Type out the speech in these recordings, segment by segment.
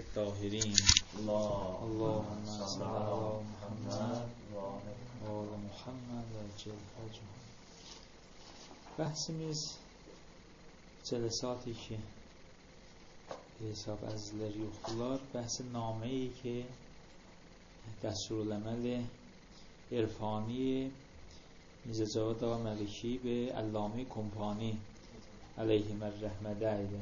الطاهرین. اللهم صل علی محمد و آل محمد و عجل فرجهم. Bəhsimiz cəlsat-ı ki hesab əzizlər yoxdular. Bəhs nameyi ki دستورالعمل عرفانی میرزا جواد آقا ملکی به علامه کمپانی علیهم الرحمه ایده.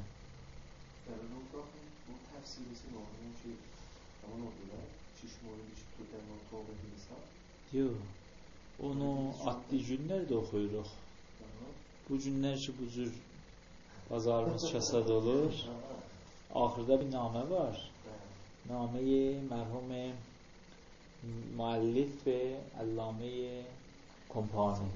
Yox, onu adlı günlərdə oxuyuruq. Bu günlər ki, bu cür bazarımız kəsad olur. Axırda bir namə var. Namə-i mərhum müəllif və Allame Kompani.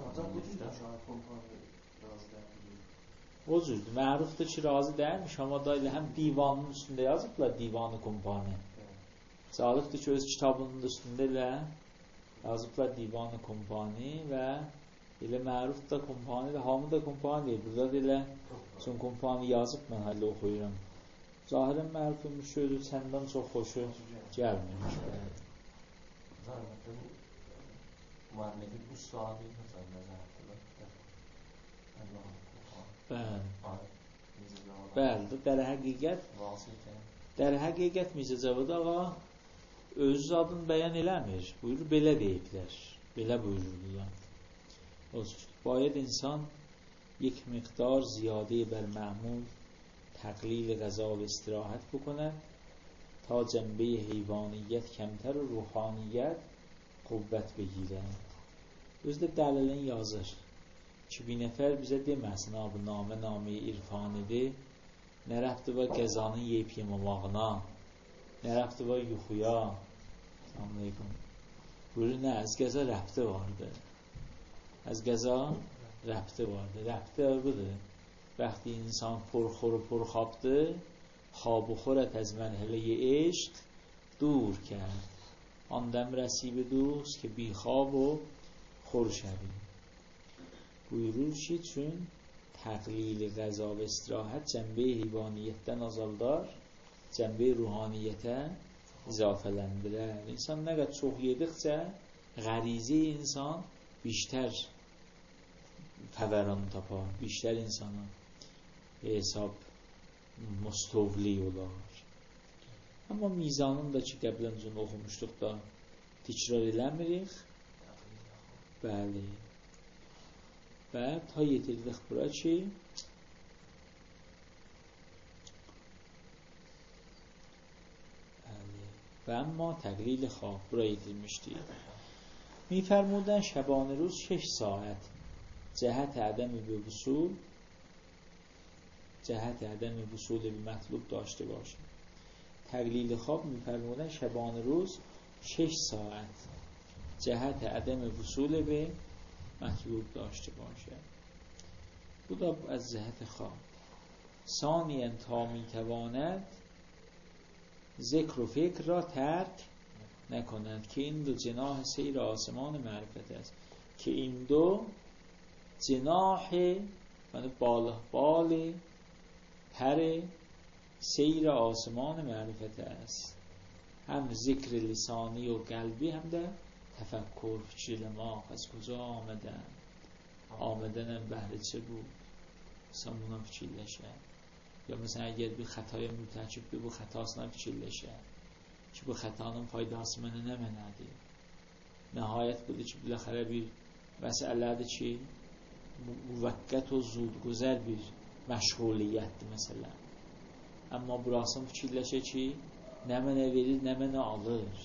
O cürdür. Mərufdur ki, razı dəyilmiş, amma da elə həm divanın üstündə yazıblar, divanı Kompani. Calıqdır ki, öz kitabının üstündə elə yazıblar divanı Kompani və elə məruf da Kompani və hamı da Kompani deyil. Burada da elə son Kompani yazıb, mən hələ oxuyuram. Zahirən mərufun sözü səndən çox xoşu gəlmirmiş. Zahirən müəllifi bu sualı nəzər Bəli, dər həqiqət Mirzə Cavad ağa öz adını bəyan eləmir. Buyurur, belə deyiblər. Belə buyururlar. باید انسان یک مقدار زیاده بر معمول تقلیل غذا و استراحت بکنه تا جنبه حیوانیت کمتر و روحانیت قوت بگیره. Özdə dəlilin yazır ki, bir nəfər bizə deməsin, bu namə irfanidir, nə rəbti var qəzanın yeyib yemamağına, nə rəbti var yuxuya. Salamünaleyküm. Buyurur, nə, az qəza rəbti vardır. از غذا ربطه vardı. ربطه budur. وقتی انسان پرخور و پرخوابده خواب و خورت از مرحله عشق دور کرد. آن دم رسیب دوست که بی خواب و خور شوی. buyurur ki, چون تقلیل غذا و استراحت جنبه حیوانیتdən azaldar, cənbə ruhaniyyətə izafələndirər. İnsan nə qədər çox yedikcə غریزه insan بیشتر فوران tapar, بیشتر insana hesab müstəvli olar. Amma mizanın da ki, qəblən üzrə oxumuşduq da təkrar eləmirik. Bəli. Və ta yetirdik bura ki, و اما تقلیل خواب bura yetirmişdik. میفرمودن شبانه روز 6 ساعت جهت عدم وصول به مطلوب داشته باشه. تقلیل خواب میفرمودن شبانه روز 6 ساعت جهت عدم وصول به مطلوب داشته باشه. bu da از جهت خواب. ثانیاً تا میتواند ذکر و فکر را ترک نکنند که این دو جناح سیر آسمان معرفت است. که این دو جناح یعنی بال پر سیر آسمان معرفت است. هم ذکر لسانی و قلبی هم در تفکر فکر دماغ. از کجا آمدن بهره چه بود سامونا فکرلشه. یا مثلا اگر bir xətaya mürtəkibdir, bu xətasına fikirləşə ki, bu xətanın faydası mənə nə mənədir? Nəhayət budur ki, biləxərə bir məsələdir ki, müvəqqət o zudguzər bir məşğuliyyətdir məsələn. Amma burasını fikirləşə ki, nə mənə verir, nə mənə alır.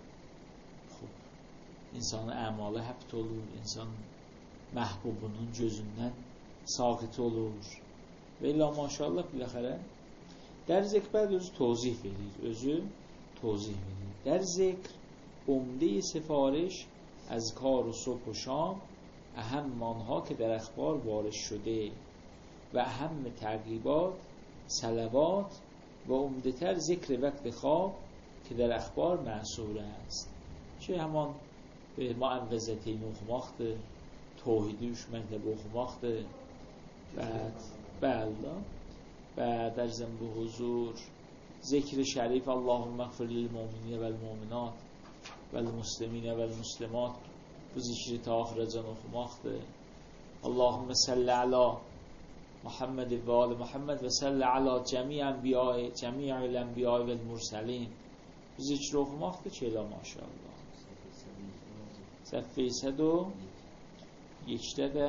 İnsanın əmalı həbt olur, insan məhbubunun gözündən saqit olur. Və illa maşallah biləxərə در ذکر بعد özü توضیح بدید. در ذکر عمده سفارش از کار و صبح و شام اهم آنها که در اخبار وارد شده و اهم ترغیبات صلوات و عمده تر ذکر وقت خواب که در اخبار منصور است. چه همان به معوذتین oxumaqdır, توحیدی 3 mərtəbə oxumaqdır. بعد در ذنب حضور ذکر شریف اللهم اغفر للمؤمنین و المؤمنات و المسلمین و المسلمات bu zikri ta axıracan oxumaqdır. Allahümme salli ala Muhammed və ali Muhammed və salli ala cəmi'il ənbiya və mursalin. Bu zikri oxumaqdır ki, elə maşallah. Səhvə 102-də də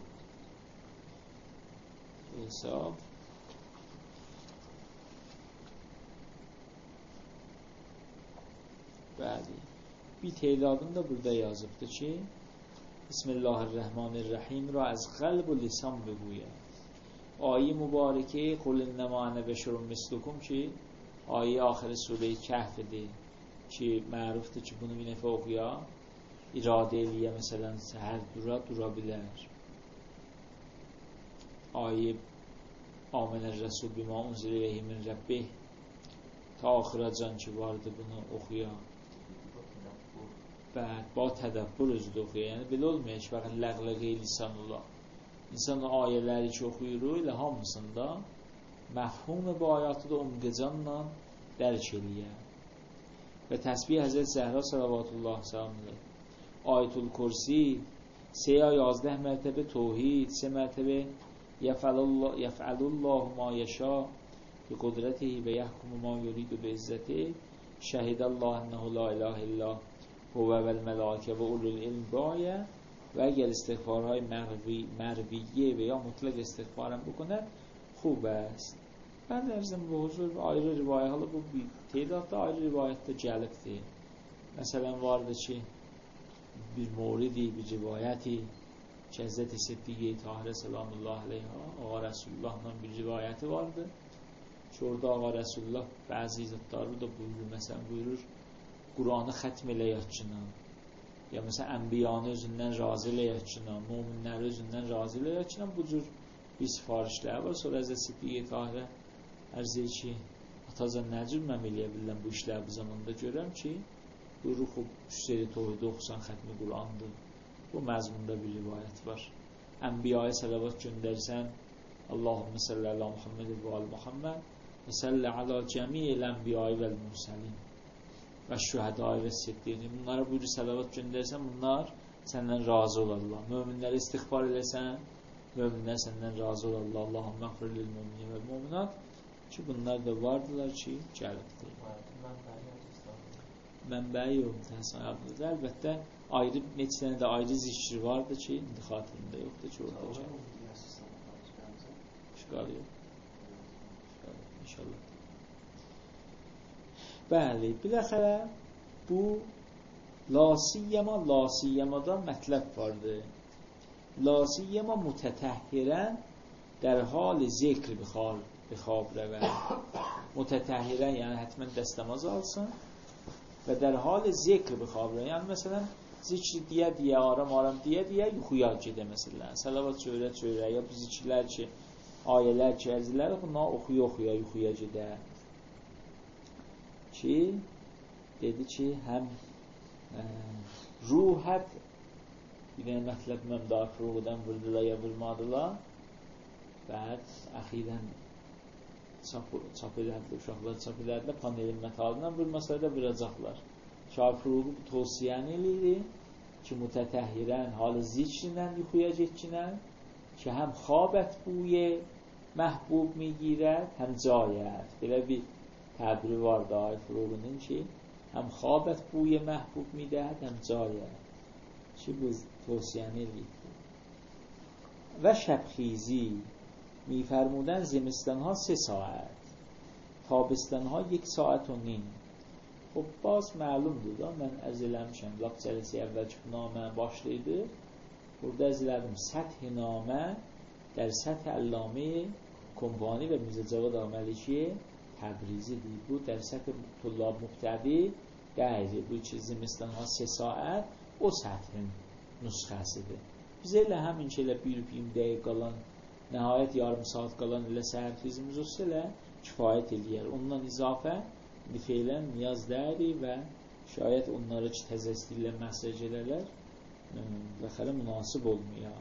hesab bəli. Bir teyladını da burada yazıbdır ki Bismillahirrahmanirrahim را از قلب و lisan بگوید. آیه مبارکه قل انما انا بشر مثلکم ki آیه آخر سوره کهف'dir ki mərufdur ki bunu bir nəfə oxuya iradə eləyə məsələn səhər dura bilər. Ayə Amenər Rəsul bima unzile ileyhi min Rabbih ta axıracan ki vardı bunu oxuya. با tədəbbür özü də oxuya. Yəni belə olmuyor ki, fəqət ləğləqi lisanullah. İnsan ayələri ki oxuyur, elə hamısında məfhum bu ayatı da umqəcanla dərk eləyə. Və təsbih Həzrət Zəhra salavatullah səlamdır. Ayətul Kursi 3 ya 11 mərtəbə tövhid, 3 mərtəbə yef'alullahu ma yasha bi qudretihi və yahkumu ma yuridu bi izzatihi şəhidallahu ennehu la ilahe illa huve vel melaike ve ulul ilm باید و اگر استغفارهای مرویه و یا مطلق استغفارم بکنه خوب است. Ben de erzim bu huzur ayrı rivayet halı bu bir teydatda ayrı rivayette gəlibdir. Məsələn vardı ki bir moridi, bir rivayeti ki Həzrət Siddiq-i Tahirə selamullah aleyha Ağa Resulullah'la bir rivayeti vardı. Ki orada Ağa Resulullah bəzi izatları da buyurur. Məsələn buyurur Qur'anı xətm eləyəkçinə ya məsələn ənbiyanı özündən razı eləyəkçinə, müminləri özündən razı eləyəkçinə bu cür bir sifarişlər var. Sonra Həzrət Siddiq-i Tahirə ərz edir ki, atacan nə cür mən eləyə bilirəm bu işləri bu zamanda görürəm ki, buyurur xub 3 seri tohidi oxusan xətmi Qur'andır. Bu məzmunda bir rivayət var. Ənbiyaya salavat göndərsən Allahümme salli ala Muhammed və ali Muhammed və salli ala cəmi'il ənbiyayı vəl mursalin və şühədayı və siddiqin. Bunlara buyurur salavat göndərsən, bunlar səndən razı olarlar. Möminlərə istiğfar eləsən, möminlər səndən razı olarlar. Allahümme əğfir lil müminin və müminat ki, bunlar da vardılar ki, gəlibdir. Mənbəyi yox, Həsən abdədə. Əlbəttə, ayrı, neçə də ayrı zikri vardı ki, indi xatirimdə yoxdur ki, orada gəlib. İşqal yox. İnşallah. Bəli, biləxərə bu lasiyəmada mətləb vardı. Lasiyəma mütətəhhirən در حال ذکر به خواب رود. متطهرن یعنی حتما دستماز alsın və در حال ذکر به خواب رود. Yəni məsələn zikr deyə aram deyə yuxuya gedə məsələn. Salavat söylə ya bu zikirlər ki, ayələr ki, ərzilər bunlar oxuya yuxuya gedə. Ki dedi ki, həm ruhət bir dənə mətləb məmdar ruhudan vurdular ya vurmadılar. Bəd əxirən çap elədilər, uşaqlar çap elədilər, panelin mətalından vurmasa da vuracaqlar. Şah Furuğu bu tavsiyəni eləyir ki, mütətəhhirən halı zikrindən yuxuya getkinən ki, həm xabət buyə məhbub migirət, həm cayət. Belə bir təbiri var da Ay Furuğunun ki, həm xabət buyə məhbub midət, həm cayət. Ki, bu tavsiyəni eləyir. Və şəbxizi میفرمودن زمستان ها 3 ساعت تابستان ها 1 ساعت و نیم. خب باز معلومdur da mən əzələmişəm lap cələsi əvvəl ki namə başlaydı burada əzələdim səth namə در سطح علامه کمپانی و میرزا جواد آقاملیکی تبریزی bu در سطح طلاب مبتدی qəri bu ki زمستان ها 3 saat o səthin nüsxəsidir. Biz elə həmin ki elə 1-20 dəqiq qalan nəhayət yarım saat qalan ilə səhər fizimiz olsa elə kifayət eləyər. Ondan izafə feylən niyaz dəri və şayət onları ki təzəsdirlə məsəc edələr biləxərə münasib olmuyor.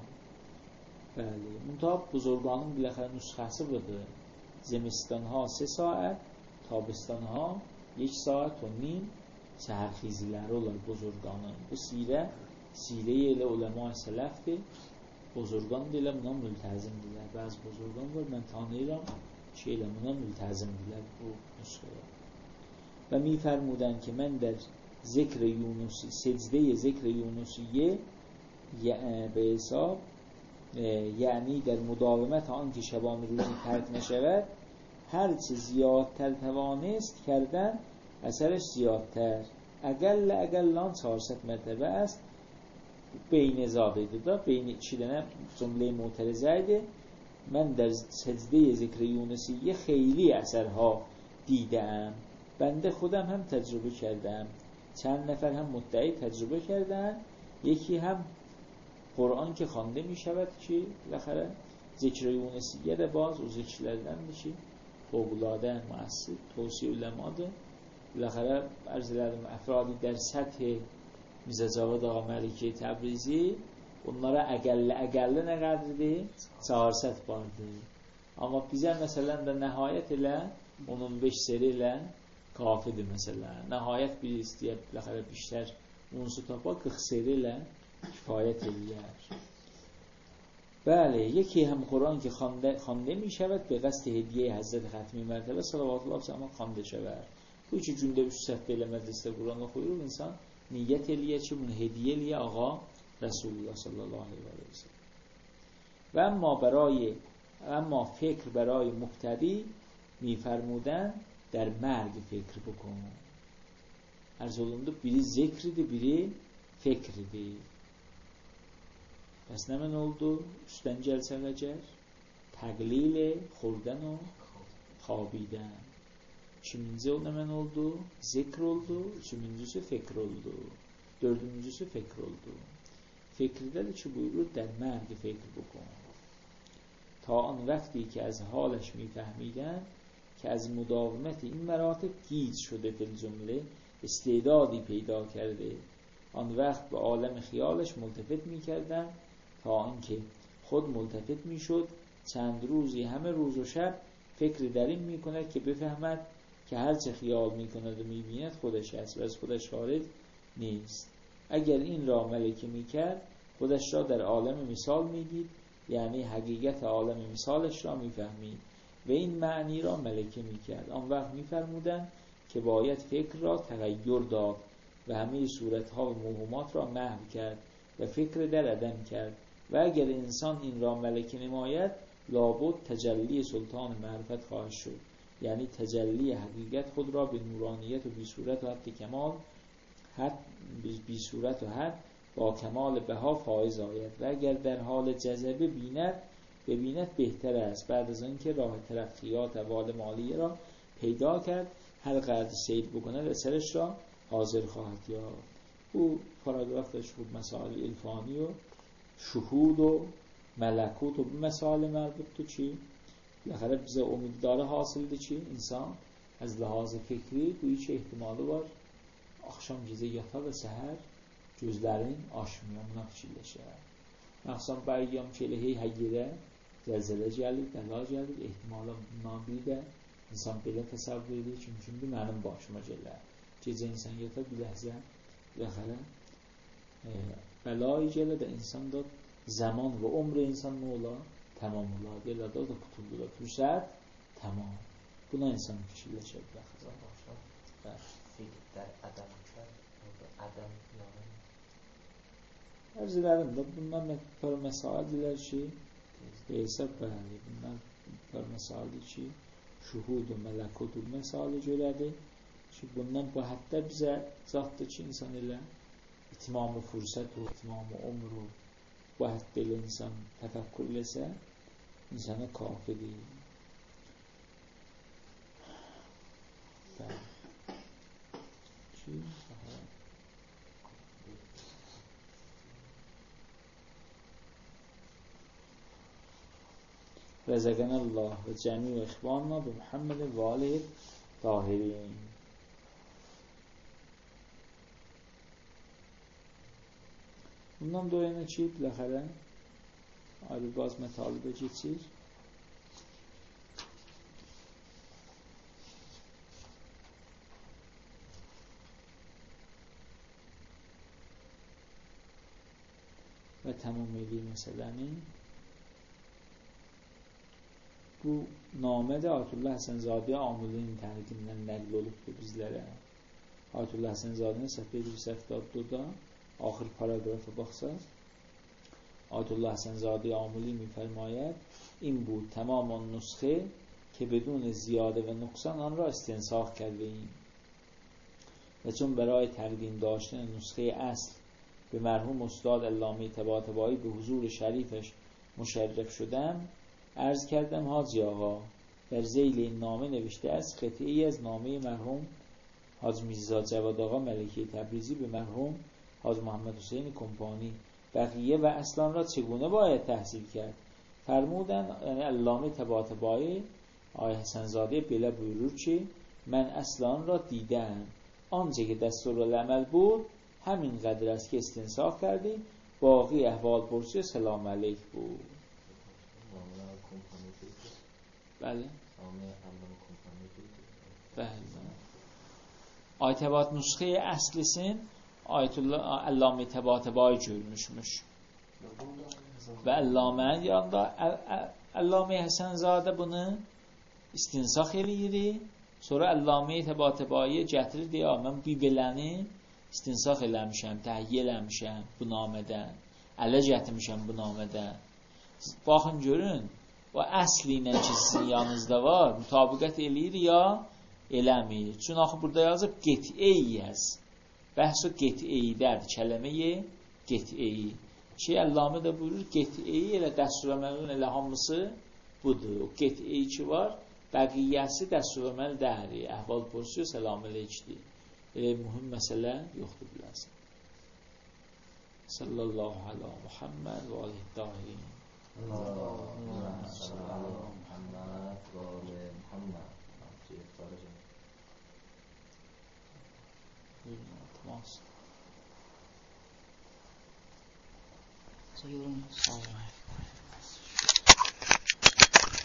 Bəli. Müntahab buzurganın biləxərə nüsxəsi budur. Zemistan ha 3 saat, تابستان ها 1.5 ساعت سحرخیزیler olur buzurganın. Bu sire ile ulema selefdir. Buzurgan ilə buna mültəzimdirlər. Bəzi buzurgan var, mən tanıyıram, şeylə buna mültəzimdirlər bu nüsxəyə. Və می‌فرمودند که من در ذکر یونسی سجده ذکر یونسیه به حساب یعنی در مداومت آن که شبان روزی ترک نشود هر چه زیادتر توانست کردن اثرش زیادتر اقلان 400 مرتبه است. بین اضافه ده بین چیدنه جمله معترضه ده من در سجده ذکر یونسیه خیلی اثرها دیدم. بنده خودم هم تجربه کردم. چند نفر هم مدعی تجربه کردن. یکی هم قرآن که خوانده می شود که بالاخره ذکر یونسیه ده باز و ذکرlerden میشه فوق‌العاده مؤثر توصیه علماده. بالاخره عرض ederim افرادی در سطح Mirza Cavad Ağa Maliki Təbrizi bunlara əqəlli nə qədridir? 400 bardır. Amma bizə məsələn də nəhayət ilə 15 seri ilə kafidir məsələn. Nəhayət bir istəyə biləxərə bişlər unsu tapa 40 seri ilə kifayət edir. بله یکی هم قرآن که خوانده می شود به قصد هدیه حضرت ختمی مرتبه صلوات الله علیه و خوانده شود. Bu iki gündə 3 səhvə ilə məclisdə Quran oxuyur insan niyyət eləyə ki bunu hediyə eləyə ağa Rasulullah sallallahu aleyhi ve sellem. و اما فکر برای مبتدی میفرمودن در مرگ فکر بکن. عرض olundu biri zikridir, biri fikridir. Bəs nə mən oldu? Üstdən gəlsən əcər təqlil xurdən o xabidən. İkincisi o hemen oldu, zikr oldu, üçüncüsü fikr oldu, dördüncüsü fikr oldu. Fikirde de ki buyurur در مرگ فکر بکن تا آن وقتی که از حالش میفهمیدن که از مداومت این مراتب گیج شده فی الجمله استعدادی پیدا کرده آن وقت به عالم خیالش ملتفت میکردن تا آنکه خود ملتفت میشد چند روزی همه روز و شب فکر در این میکند که بفهمد که هر چه خیال میکند و میبیند خودش است و از خودش خارج نیست. اگر این را ملکه میکرد خودش را در عالم مثال میدید یعنی حقیقت عالم مثالش را میفهمید و این معنی را ملکه میکرد. آن وقت میفرمودند که باید فکر را تغییر داد و همه صورتها و موهومات را محو کرد و فکر در عدم کرد و اگر انسان این را ملکه نماید لابد تجلی سلطان معرفت خواهد شد یعنی تجلی حقیقت خود را به نورانیت و بی صورت و حد کمال بی صورت و حد با کمال بها فائز آید و اگر در حال جذبه ببیند بهتر است. بعد از اینکه راه ترقیات احوال مالیه را پیدا کرد هر قدر سیر بکند اثرش را حاضر خواهد یافت. او پاراگرافش بود مسائل عرفانی و شهود و ملکوت و مسائل مربوط تو چی؟ بالاخره bize امیدداره حاصلده چی؟ انسان از لحاظ فکری bu hiç ihtimali var. Akşam gecə yata və səhər gözlərin aşmıyor, buna fikirləşər. Məxsən bəyəm ki, elə həqiqə zəlzələ gəlir, bəla gəlir, ehtimala bundan biri də insan belə təsəvvür edir ki, mümkündür mənim başıma gələr. Gecə insan yata bir ləhzə بالاخره بلایی gələ də insanda zaman və umr insan nə olar? Tamam olar. Gələ də o da qutulur. Fürsət tamam. Buna insan fikirləşər bəxtə. Fikirlər ədəm kər, ədəm yəni. Ərzələrim də bunlar bir məsələdir ki, hesab bəli. Bunlar bir məsələdir ki, şuhud və mələkut və məsələ görədir. Ki bundan bu həddə bizə zatdır ki, insan elə itimam-ı fürsət və itimam-ı umr bu həddə ilə insan təfəkkür eləsə, insana kafidir. Rəzəqənəllah və cəmi və ixvanla və Muhammedin və aleyh tahirin. Bundan dolayı ki, biləxərə ayrılbaz mətalibə keçir. və tamam edir məsələni. Bu namədə Ayətullah Həsənzadəyə Amilinin təhqiqindən nəql olubdur bizlərə. Ayətullah Həsənzadənin səhifə 184-da axır paragrafa baxsaq, Ayətullah Həsənzadəyə Amili می‌فرماید این بود تمام آن نسخه که بدون زیاده و نقصان آن را استنساخ کرده ایم و چون برای تقدیم داشتن نسخه اصل به مرحوم استاد علامه طباطبایی به حضور شریفش مشرف شدم، عرض کردم حاجی آقا در ذیل این نامه نوشته است قطعی از نامه مرحوم حاج میرزا جواد آقا ملکی تبریزی به مرحوم حاج محمد حسین کمپانی، بقیه و اصلان را چگونه باید تحصیل کرد؟ فرمودن علامه طباطبایی آقای حسنزاده بله buyurur ki من اصلان را دیدم، آنچه که دستورالعمل بود همین قدر است که استنساخ کردیم، باقی احوال پرسی سلام علیک بود. بله بله Ayətəbat nüsxəyə əslisin Ayətullah Allame Təbatəbai görmüşmüş. Və Allamənin yanında Allame Həsənzadə bunu istinsax eləyir. Sonra Allame Təbatəbaiyə gətirir deyə mən bir beləni istinsax eləmişəm, təhiyyə eləmişəm bu namədən. Ələ gətirmişəm bu namədən. Baxın görün, o əsli ilə ki sizin yanınızda var, mütabiqət eləyir ya eləmir. Çünki axı burada yazıb qet'eyyəz. Bəhs o qet'eydədir. Kələməyi qet'eyi. Ki Əllamə də buyurur, qet'eyi elə dəsturamənin elə hamısı budur. O qet'eyi ki var, bəqiyyəsi dəsturaməl dəhri. Əhval porsiyo səlam əleyçdir. Elə mühüm məsələ yoxdur biləsin. Sallallahu ala Muhammed və aleyh dahirin. Allahümme sallallahu ala Muhammed və aleyh Muhammed. Tamam.